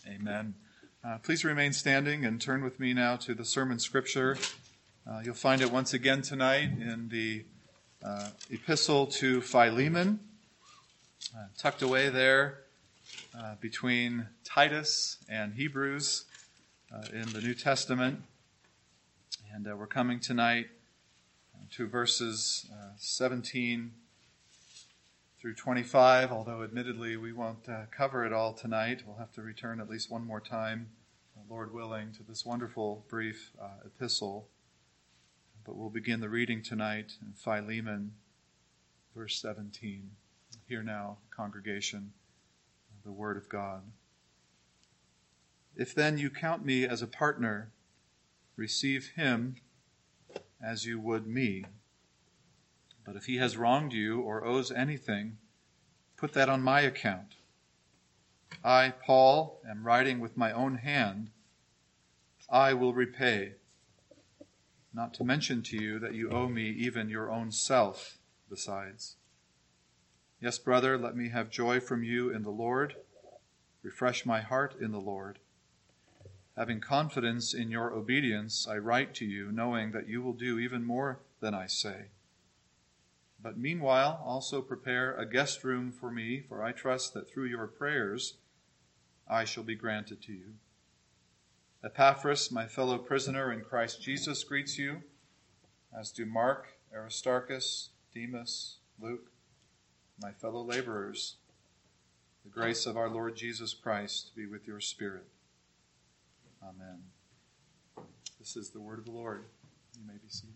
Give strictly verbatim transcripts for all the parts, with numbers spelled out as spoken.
Amen. Uh, please remain standing and turn with me now to the sermon scripture. Uh, you'll find it once again tonight in the uh, epistle to Philemon, uh, tucked away there uh, between Titus and Hebrews uh, in the New Testament. And uh, we're coming tonight to verses uh, seventeen through twenty-five, although admittedly we won't uh, cover it all tonight. We'll have to return at least one more time, uh, Lord willing, to this wonderful brief uh, epistle. But we'll begin the reading tonight in Philemon, verse seventeen. Hear now, congregation, the word of God. If then you count me as a partner, receive him as you would me. But if he has wronged you or owes anything, put that on my account. I, Paul, am writing with my own hand. I will repay. Not to mention to you that you owe me even your own self besides. Yes, brother, let me have joy from you in the Lord. Refresh my heart in the Lord. Having confidence in your obedience, I write to you, knowing that you will do even more than I say. But meanwhile, also prepare a guest room for me, for I trust that through your prayers I shall be granted to you. Epaphras, my fellow prisoner in Christ Jesus, greets you, as do Mark, Aristarchus, Demas, Luke, my fellow laborers. The grace of our Lord Jesus Christ be with your spirit. Amen. This is the word of the Lord. You may be seated.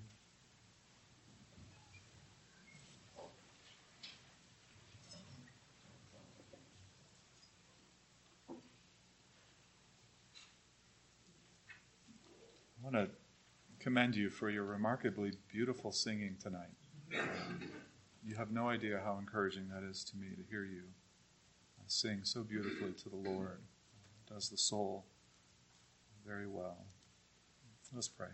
I want to commend you for your remarkably beautiful singing tonight. You have no idea how encouraging that is to me to hear you sing so beautifully to the Lord. It does the soul very well. Let's pray.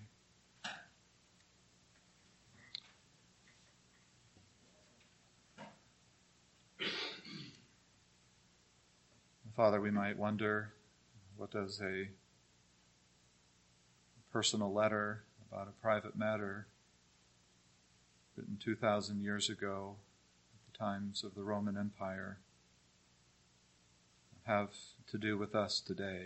Father, we might wonder, what does a personal letter about a private matter written two thousand years ago at the times of the Roman Empire have to do with us today?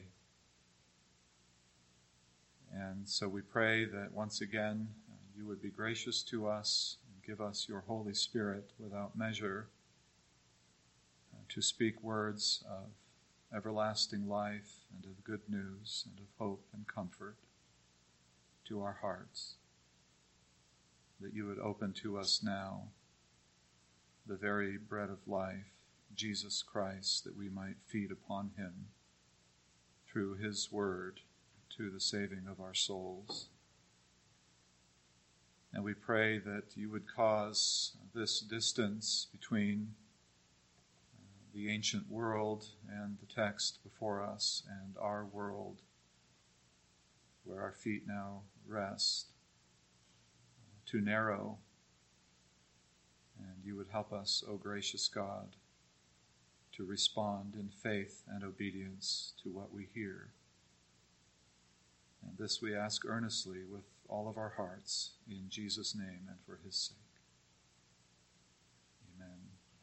And so we pray that once again uh, you would be gracious to us and give us your Holy Spirit without measure uh, to speak words of everlasting life and of good news and of hope and comfort to our hearts, that you would open to us now the very bread of life, Jesus Christ, that we might feed upon him through his word to the saving of our souls. And we pray that you would cause this distance between the ancient world and the text before us and our world, where our feet now rest, too narrow. And you would help us, O gracious God, to respond in faith and obedience to what we hear. And this we ask earnestly with all of our hearts, in Jesus' name and for his sake. Amen.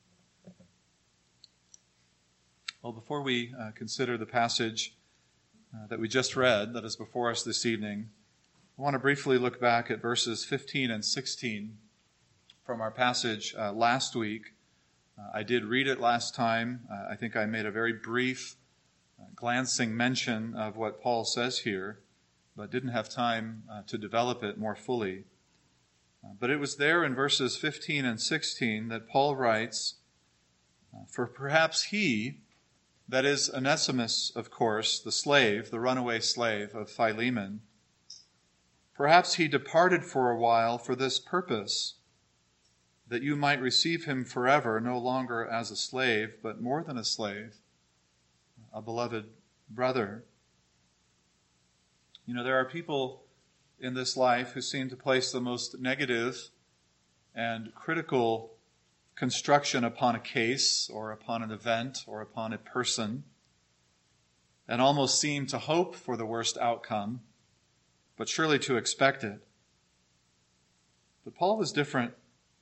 Well, before we uh, consider the passage uh, that we just read that is before us this evening, I want to briefly look back at verses fifteen and sixteen from our passage uh, last week. Uh, I did read it last time. Uh, I think I made a very brief, uh, glancing mention of what Paul says here, but didn't have time uh, to develop it more fully. Uh, but it was there in verses fifteen and sixteen that Paul writes, uh, For perhaps he, that is Onesimus, of course, the slave, the runaway slave of Philemon, perhaps he departed for a while for this purpose, that you might receive him forever, no longer as a slave, but more than a slave, a beloved brother. You know, there are people in this life who seem to place the most negative and critical construction upon a case or upon an event or upon a person. and almost seem to hope for the worst outcome, but surely to expect it. But Paul was different.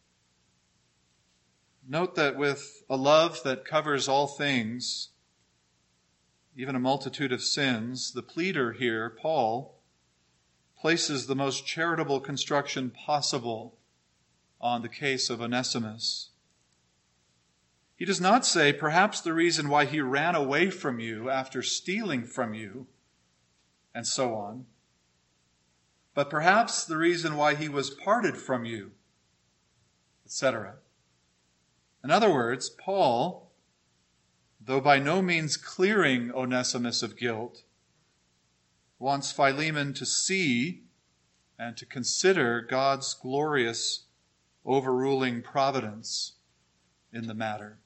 Note that with a love that covers all things, even a multitude of sins, the pleader here, Paul, places the most charitable construction possible on the case of Onesimus. He does not say, perhaps the reason why he ran away from you after stealing from you, and so on, but perhaps the reason why he was parted from you, et cetera. In other words, Paul, though by no means clearing Onesimus of guilt, wants Philemon to see and to consider God's glorious overruling providence in the matter.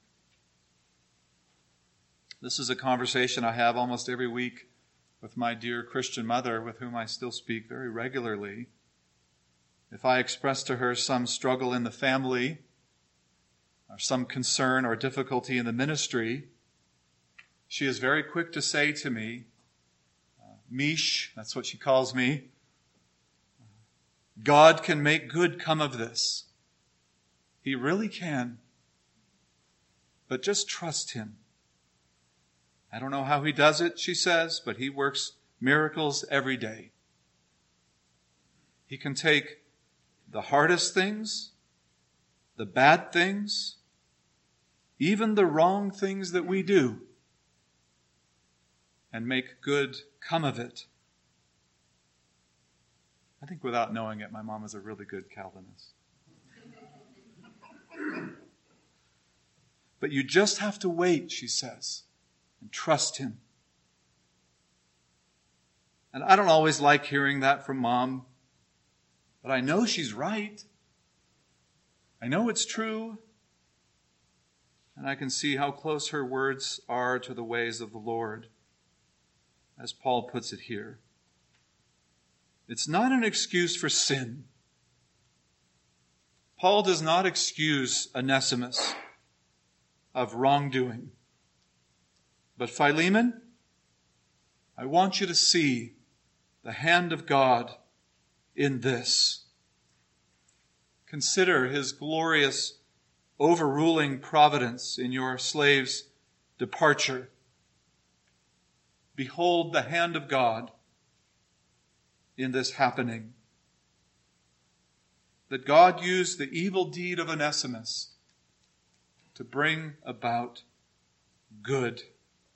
This is a conversation I have almost every week with my dear Christian mother, with whom I still speak very regularly. If I express to her some struggle in the family, or some concern or difficulty in the ministry, she is very quick to say to me, uh, Mish, that's what she calls me, God can make good come of this. He really can. But just trust him. I don't know how he does it, she says, but he works miracles every day. He can take the hardest things, the bad things, even the wrong things that we do, and make good come of it. I think without knowing it, my mom is a really good Calvinist. But you just have to wait, she says, and trust him. And I don't always like hearing that from Mom, but I know she's right. I know it's true. And I can see how close her words are to the ways of the Lord, as Paul puts it here. It's not an excuse for sin. Paul does not excuse Onesimus of wrongdoing. But Philemon, I want you to see the hand of God in this. Consider his glorious overruling providence in your slave's departure. Behold the hand of God in this happening. That God used the evil deed of Onesimus to bring about good.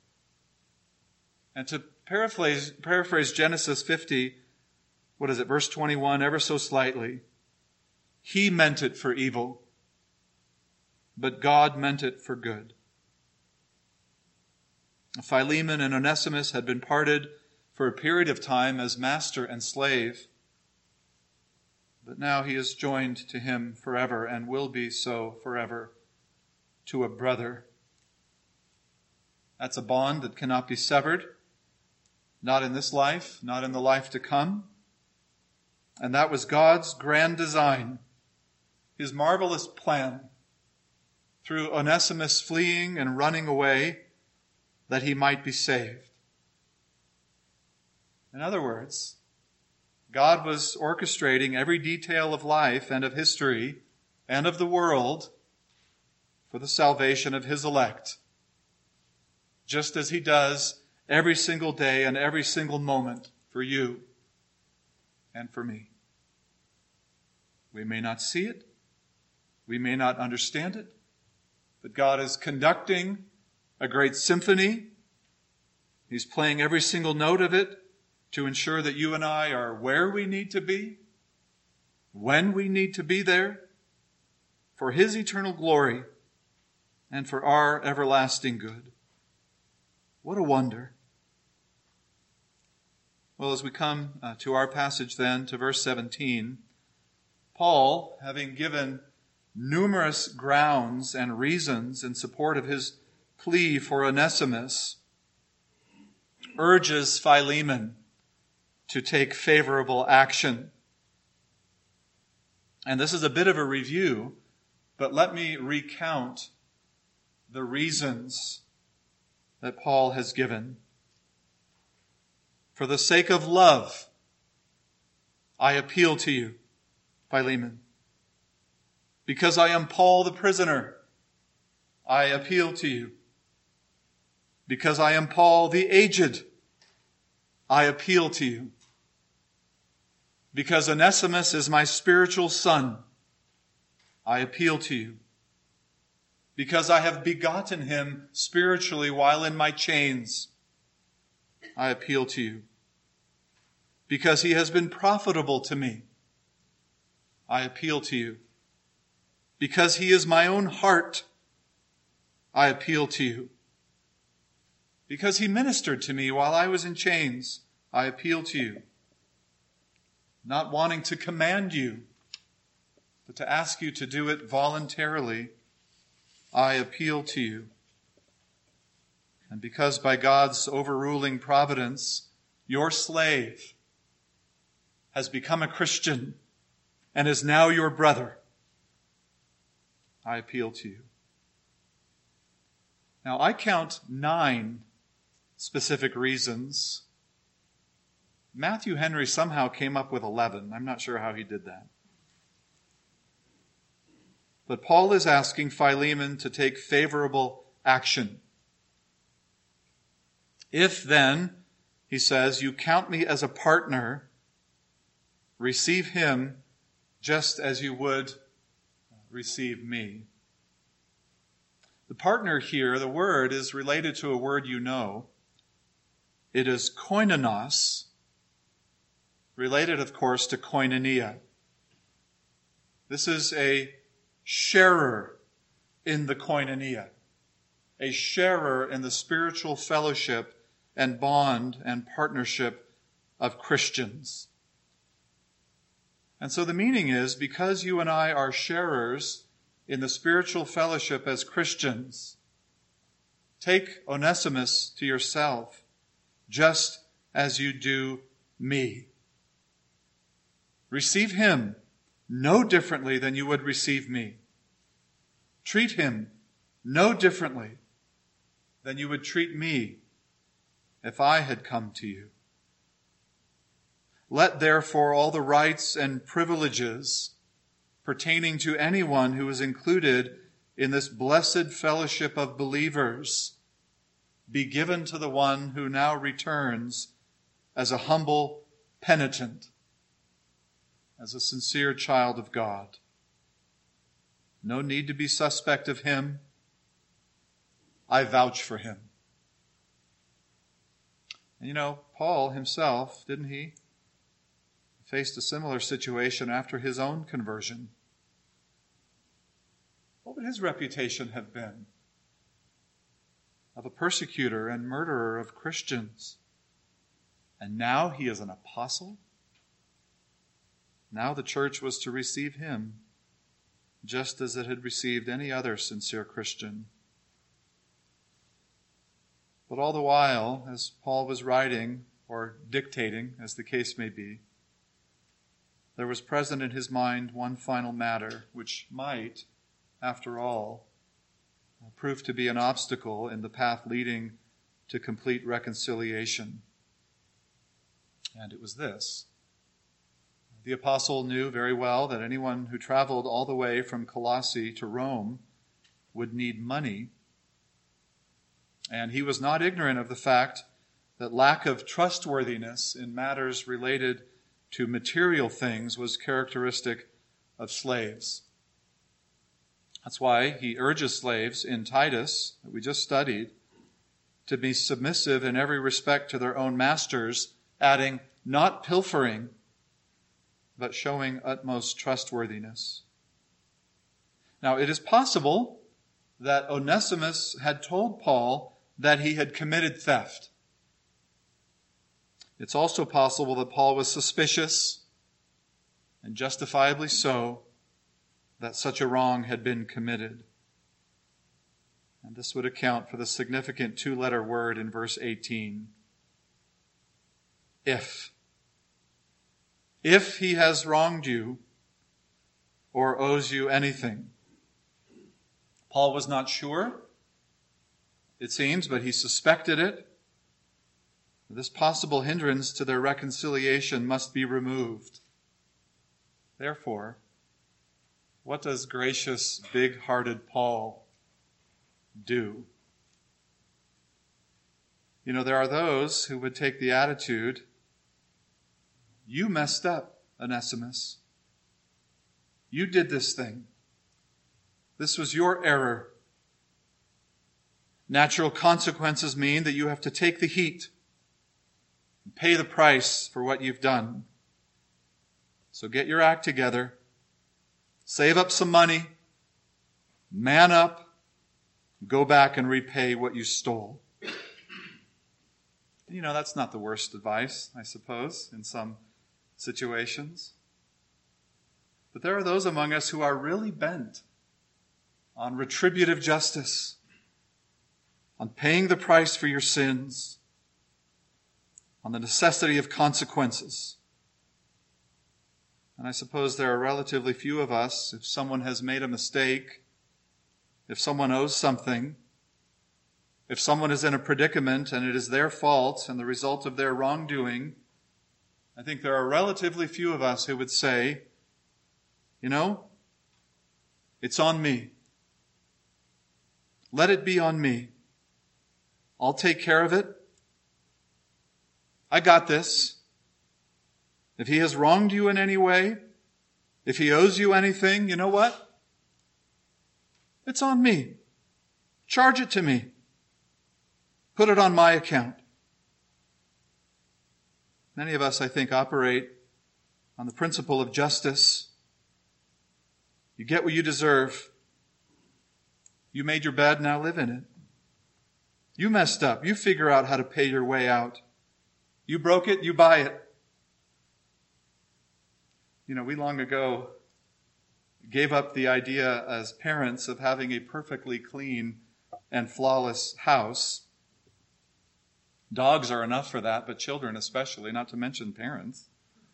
And to paraphrase, paraphrase Genesis fifty, what is it, verse twenty-one, ever so slightly, he meant it for evil, but God meant it for good. Philemon and Onesimus had been parted for a period of time as master and slave, but now he is joined to him forever and will be so forever, to a brother. That's a bond that cannot be severed, not in this life, not in the life to come. And that was God's grand design, his marvelous plan, through Onesimus fleeing and running away, that he might be saved. In other words, God was orchestrating every detail of life and of history and of the world for the salvation of his elect, just as he does every single day and every single moment for you and for me. We may not see it. We may not understand it. But God is conducting a great symphony. He's playing every single note of it to ensure that you and I are where we need to be, when we need to be there, for his eternal glory and for our everlasting good. What a wonder. Well, as we come uh, to our passage then, to verse seventeen, Paul, having given numerous grounds and reasons in support of his plea for Onesimus, urges Philemon to take favorable action. And this is a bit of a review, but let me recount the reasons that Paul has given. For the sake of love, I appeal to you, Philemon. Because I am Paul the prisoner, I appeal to you. Because I am Paul the aged, I appeal to you. Because Onesimus is my spiritual son, I appeal to you. Because I have begotten him spiritually while in my chains, I appeal to you. Because he has been profitable to me, I appeal to you. Because he is my own heart, I appeal to you. Because he ministered to me while I was in chains, I appeal to you. Not wanting to command you, but to ask you to do it voluntarily, I appeal to you. And because by God's overruling providence, your slave has become a Christian and is now your brother, I appeal to you. Now, I count nine specific reasons. Matthew Henry somehow came up with eleven. I'm not sure how he did that. But Paul is asking Philemon to take favorable action. If then, he says, you count me as a partner, receive him just as you would receive me. The partner here, the word, is related to a word you know. It is koinonos, related, of course, to koinonia. This is a sharer in the koinonia, a sharer in the spiritual fellowship and bond and partnership of Christians. And so the meaning is, because you and I are sharers in the spiritual fellowship as Christians, take Onesimus to yourself, just as you do me. Receive him no differently than you would receive me. Treat him no differently than you would treat me if I had come to you. Let therefore all the rights and privileges pertaining to anyone who is included in this blessed fellowship of believers be given to the one who now returns as a humble penitent, as a sincere child of God. No need to be suspect of him. I vouch for him. And you know, Paul himself, didn't he, faced a similar situation after his own conversion. What would his reputation have been? Of a persecutor and murderer of Christians. And now he is an apostle? Now the church was to receive him, just as it had received any other sincere Christian. But all the while, as Paul was writing, or dictating, as the case may be, there was present in his mind one final matter, which might, after all, prove to be an obstacle in the path leading to complete reconciliation. And it was this. The apostle knew very well that anyone who traveled all the way from Colossae to Rome would need money. And he was not ignorant of the fact that lack of trustworthiness in matters related to material things was characteristic of slaves. That's why he urges slaves in Titus, that we just studied, to be submissive in every respect to their own masters, adding, not pilfering, but showing utmost trustworthiness. Now, it is possible that Onesimus had told Paul that he had committed theft. It's also possible that Paul was suspicious, and justifiably so, that such a wrong had been committed. And this would account for the significant two-letter word in verse eighteen. If. If he has wronged you or owes you anything. Paul was not sure, it seems, but he suspected it. This possible hindrance to their reconciliation must be removed. Therefore, what does gracious, big-hearted Paul do? You know, there are those who would take the attitude, you messed up, Onesimus. You did this thing. This was your error. Natural consequences mean that you have to take the heat and pay the price for what you've done. So get your act together. Save up some money. Man up. Go back and repay what you stole. You know, that's not the worst advice, I suppose, in some situations. But there are those among us who are really bent on retributive justice, on paying the price for your sins, on the necessity of consequences. And I suppose there are relatively few of us, if someone has made a mistake, if someone owes something, if someone is in a predicament and it is their fault and the result of their wrongdoing, I think there are relatively few of us who would say, you know, it's on me. Let it be on me. I'll take care of it. I got this. If he has wronged you in any way, if he owes you anything, you know what? It's on me. Charge it to me. Put it on my account. Many of us, I think, operate on the principle of justice. You get what you deserve. You made your bed, now live in it. You messed up. You figure out how to pay your way out. You broke it, you buy it. You know, we long ago gave up the idea as parents of having a perfectly clean and flawless house. Dogs are enough for that, but children especially, not to mention parents.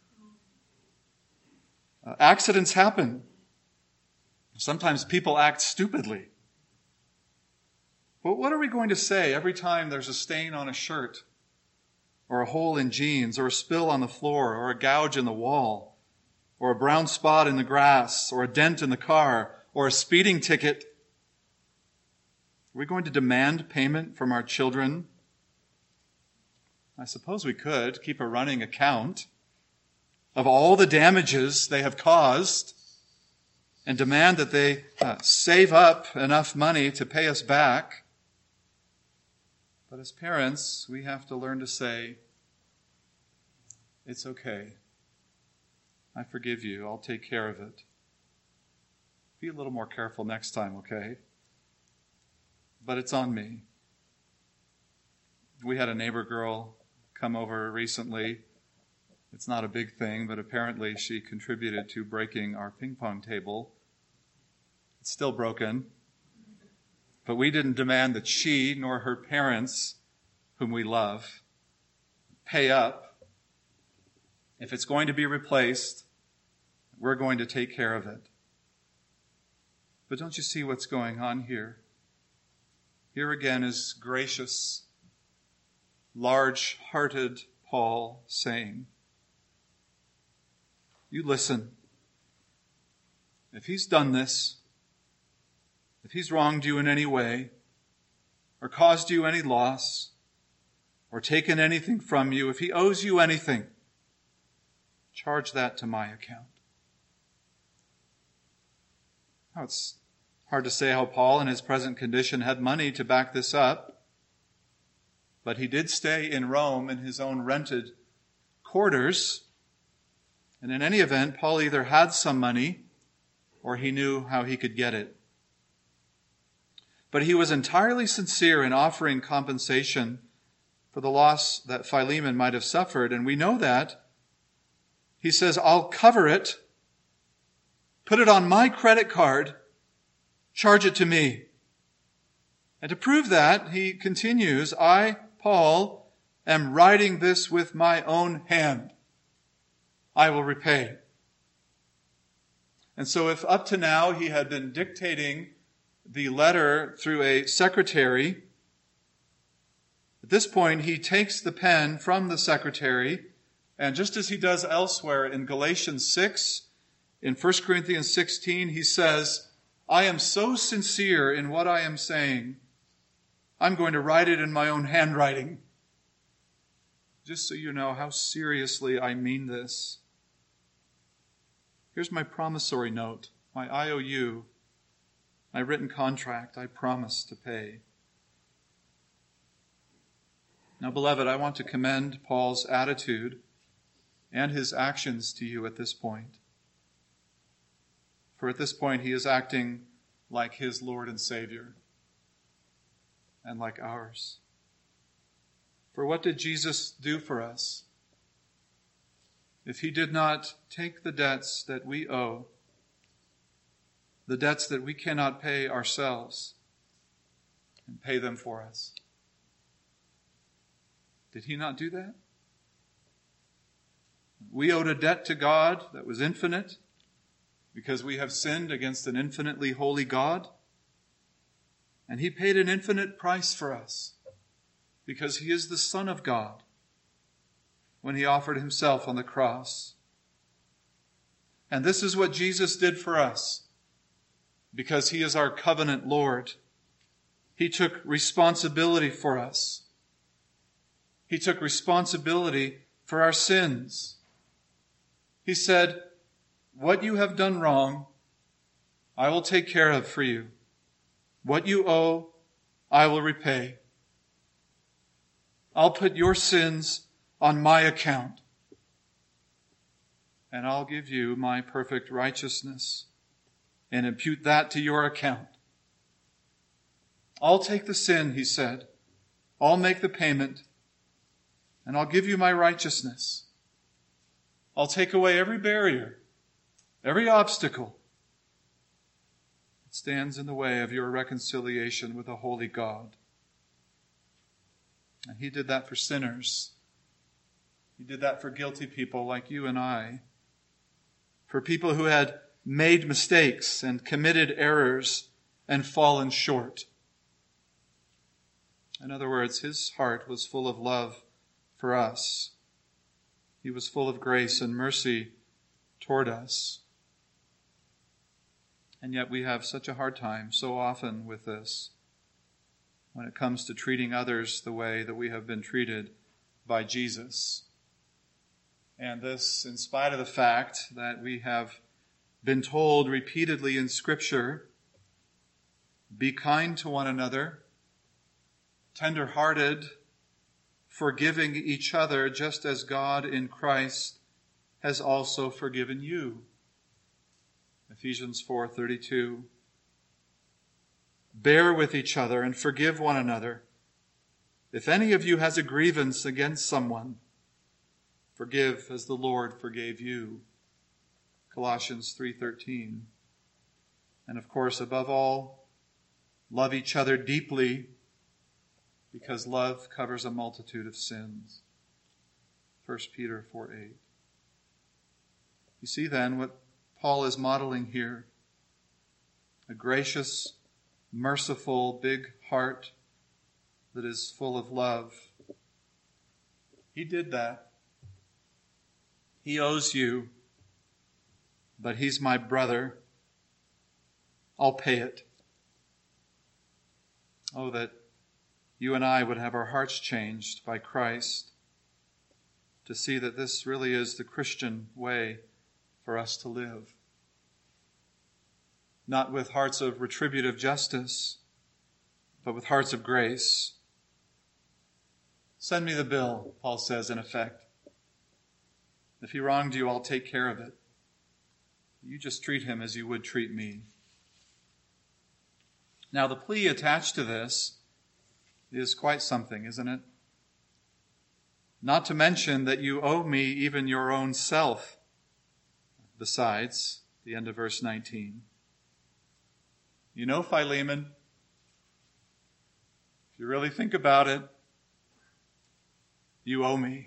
Uh, accidents happen. Sometimes people act stupidly. But what are we going to say every time there's a stain on a shirt, or a hole in jeans, or a spill on the floor, or a gouge in the wall, or a brown spot in the grass, or a dent in the car, or a speeding ticket? Are we going to demand payment from our children? I suppose we could keep a running account of all the damages they have caused and demand that they uh, save up enough money to pay us back. But as parents, we have to learn to say, it's okay. I forgive you. I'll take care of it. Be a little more careful next time, okay? But it's on me. We had a neighbor girl come over recently. It's not a big thing, but apparently she contributed to breaking our ping pong table. It's still broken. But we didn't demand that she nor her parents, whom we love, pay up. If it's going to be replaced, we're going to take care of it. But don't you see what's going on here? Here again is gracious, large-hearted Paul saying, you listen. If he's done this, if he's wronged you in any way, or caused you any loss, or taken anything from you, if he owes you anything, charge that to my account. Now, it's hard to say how Paul, in his present condition, had money to back this up. But he did stay in Rome in his own rented quarters. And in any event, Paul either had some money or he knew how he could get it. But he was entirely sincere in offering compensation for the loss that Philemon might have suffered. And we know that. He says, I'll cover it, put it on my credit card, charge it to me. And to prove that, he continues, I, Paul, am writing this with my own hand. I will repay. And so if up to now he had been dictating the letter through a secretary, At this point, he takes the pen from the secretary, and just as he does elsewhere in Galatians six, in First Corinthians sixteen, he says, I am so sincere in what I am saying, I'm going to write it in my own handwriting. Just so you know how seriously I mean this. Here's my promissory note, my I O U, my written contract I promise to pay. Now, beloved, I want to commend Paul's attitude and his actions to you at this point. For at this point, he is acting like his Lord and Savior and like ours. For what did Jesus do for us? If he did not take the debts that we owe, the debts that we cannot pay ourselves, and pay them for us? Did he not do that? We owed a debt to God that was infinite because we have sinned against an infinitely holy God. And he paid an infinite price for us because he is the Son of God when he offered himself on the cross. And this is what Jesus did for us because he is our covenant Lord. He took responsibility for us. He took responsibility for our sins. He said, what you have done wrong, I will take care of for you. What you owe, I will repay. I'll put your sins on my account, and I'll give you my perfect righteousness and impute that to your account. I'll take the sin, he said. I'll make the payment, and I'll give you my righteousness. I'll take away every barrier, every obstacle that stands in the way of your reconciliation with a holy God. And he did that for sinners. He did that for guilty people like you and I. For people who had made mistakes and committed errors and fallen short. In other words, his heart was full of love for us. He was full of grace and mercy toward us. And yet we have such a hard time so often with this when it comes to treating others the way that we have been treated by Jesus. And this in spite of the fact that we have been told repeatedly in Scripture, be kind to one another, tender-hearted, forgiving each other just as God in Christ has also forgiven you. Ephesians four thirty-two. Bear with each other and forgive one another. If any of you has a grievance against someone, forgive as the Lord forgave you. Colossians three thirteen. And of course, above all, love each other deeply, because love covers a multitude of sins. First Peter four eight. You see then what Paul is modeling here. A gracious, merciful, big heart that is full of love. He did that. He owes you, but he's my brother. I'll pay it. Oh, that you and I would have our hearts changed by Christ to see that this really is the Christian way for us to live. Not with hearts of retributive justice, but with hearts of grace. Send me the bill, Paul says in effect. If he wronged you, I'll take care of it. You just treat him as you would treat me. Now, the plea attached to this is quite something, isn't it? Not to mention that you owe me even your own self. Besides, the end of verse nineteen. You know, Philemon, if you really think about it, you owe me.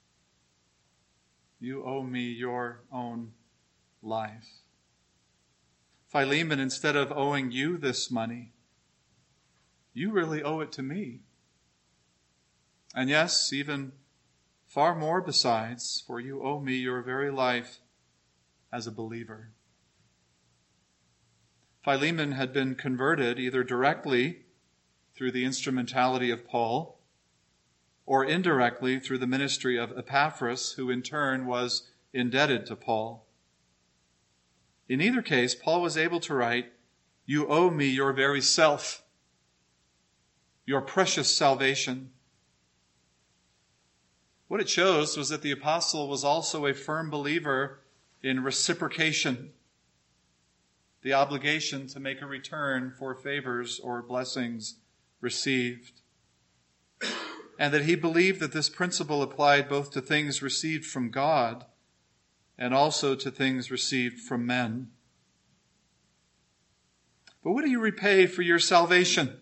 You owe me your own life. Philemon, instead of owing you this money, you really owe it to me. And yes, even far more besides, for you owe me your very life as a believer. Philemon had been converted either directly through the instrumentality of Paul, or indirectly through the ministry of Epaphras, who in turn was indebted to Paul. In either case, Paul was able to write, "You owe me your very self, your precious salvation." What it shows was that the apostle was also a firm believer in reciprocation, the obligation to make a return for favors or blessings received. And that he believed that this principle applied both to things received from God and also to things received from men. But what do you repay for your salvation?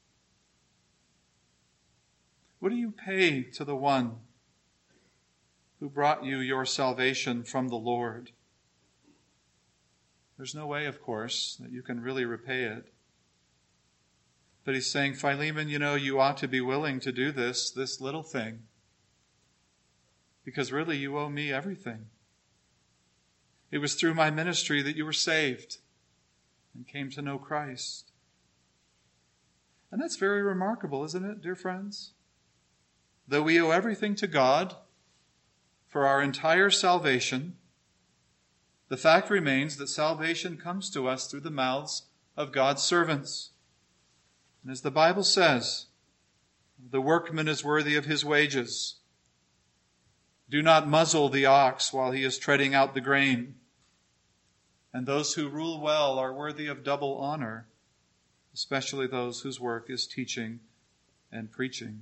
What do you pay to the one who brought you your salvation from the Lord? There's no way, of course, that you can really repay it. But he's saying, Philemon, you know, you ought to be willing to do this, this little thing. Because really you owe me everything. It was through my ministry that you were saved and came to know Christ. And that's very remarkable, isn't it, dear friends? Though we owe everything to God for our entire salvation, the fact remains that salvation comes to us through the mouths of God's servants. And as the Bible says, the workman is worthy of his wages. Do not muzzle the ox while he is treading out the grain. And those who rule well are worthy of double honor, especially those whose work is teaching and preaching.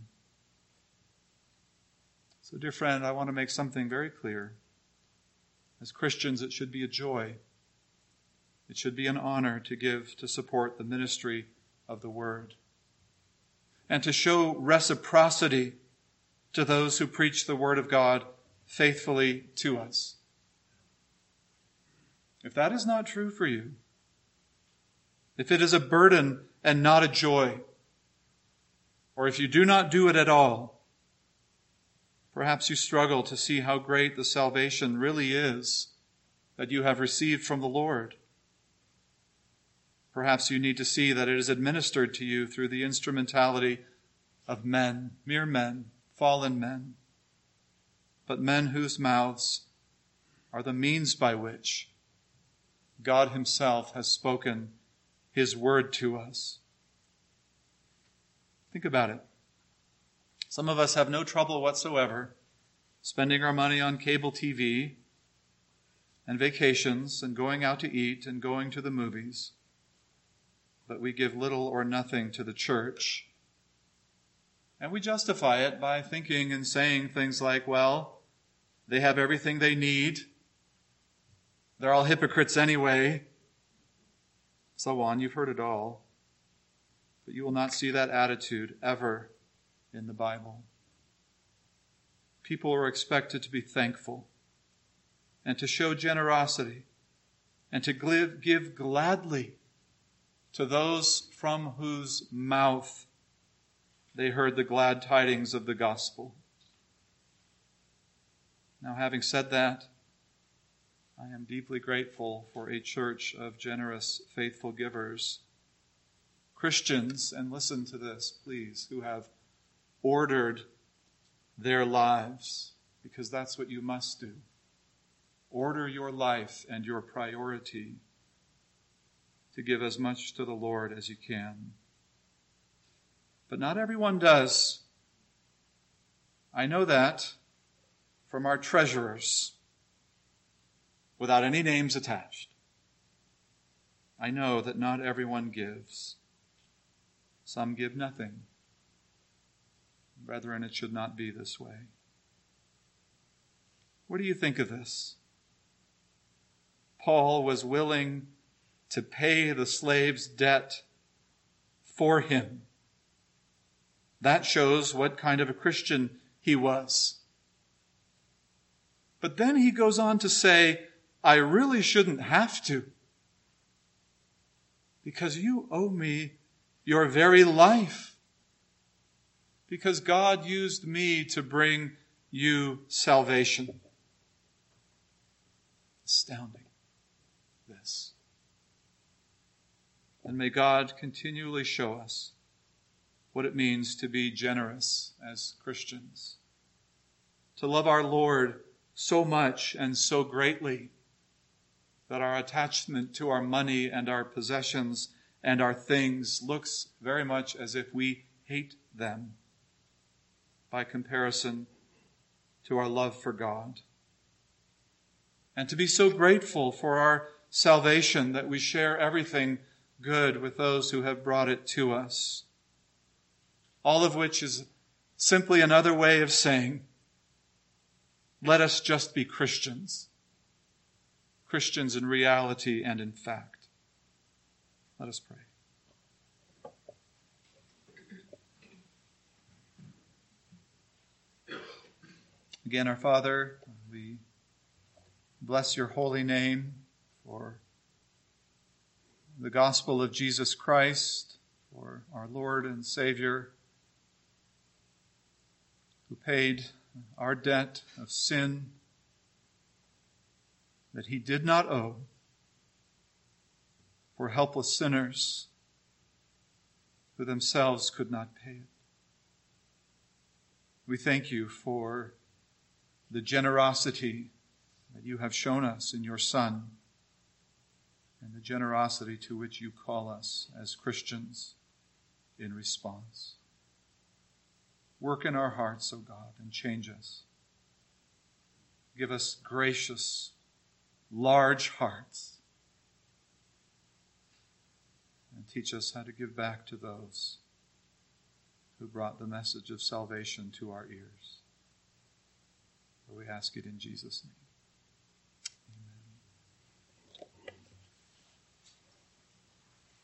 So, dear friend, I want to make something very clear. As Christians, it should be a joy. It should be an honor to give to support the ministry of the Word, and to show reciprocity to those who preach the Word of God faithfully to us. If that is not true for you, if it is a burden and not a joy, or if you do not do it at all, perhaps you struggle to see how great the salvation really is that you have received from the Lord. Perhaps you need to see that it is administered to you through the instrumentality of men, mere men, fallen men, but men whose mouths are the means by which God himself has spoken his word to us. Think about it. Some of us have no trouble whatsoever spending our money on cable T V and vacations and going out to eat and going to the movies. But we give little or nothing to the church. And we justify it by thinking and saying things like, well, they have everything they need. They're all hypocrites anyway. So on. You've heard it all. But you will not see that attitude ever in the Bible. People are expected to be thankful and to show generosity and to give, give gladly to those from whose mouth they heard the glad tidings of the gospel. Now, having said that, I am deeply grateful for a church of generous, faithful givers. Christians, and listen to this, please, who have ordered their lives, because that's what you must do. Order your life and your priority to give as much to the Lord as you can. But not everyone does. I know that from our treasurers, without any names attached. I know that not everyone gives. Some give nothing. Brethren, it should not be this way. What do you think of this? Paul was willing to pay the slave's debt for him. That shows what kind of a Christian he was. But then he goes on to say, I really shouldn't have to, because you owe me your very life. because God used me to bring you salvation. Astounding, this. And may God continually show us what it means to be generous as Christians, to love our Lord so much and so greatly that our attachment to our money and our possessions and our things looks very much as if we hate them by comparison to our love for God. And to be so grateful for our salvation that we share everything good with those who have brought it to us. All of which is simply another way of saying, let us just be Christians. Christians in reality and in fact. Let us pray. Again, our Father, we bless your holy name for the gospel of Jesus Christ, for our Lord and Savior, who paid our debt of sin that he did not owe for helpless sinners who themselves could not pay it. We thank you for the generosity that you have shown us in your Son, and the generosity to which you call us as Christians in response. Work in our hearts, O God, and change us. Give us gracious, large hearts, and teach us how to give back to those who brought the message of salvation to our ears. For we ask it in Jesus' name.